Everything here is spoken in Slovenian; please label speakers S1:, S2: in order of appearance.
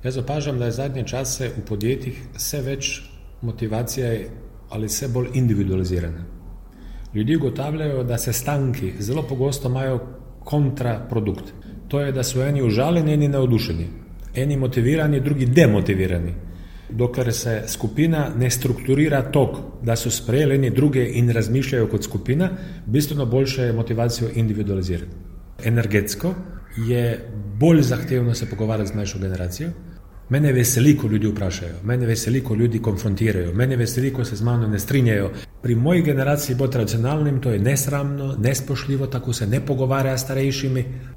S1: Jaz opažam, da je zadnje čase v podjetjih vse več motivacije, ali vse bolj individualizirane. Ljudje ugotavljajo, da sestanki zelo pogosto imajo kontraprodukt. To je, da so eni užaljeni, eni navdušeni. Eni motivirani, drugi demotivirani. Dokler se skupina ne strukturira tok, da so sprejeli eni druge in razmišljajo kot skupina, bistveno boljše je motivacijo individualizirati. Energetsko je bolj zahtevno se pogovarjati z mlajšo generacijo. Mene veseli, ko ljudi vprašajo, mene veseli, ko ljudi konfrontirajo, mene veseli, ko se z mano ne strinjajo. Pri moji generaciji bo tradicionalnim to je nesramno, nespoštljivo, tako se ne pogovarja s starejšimi.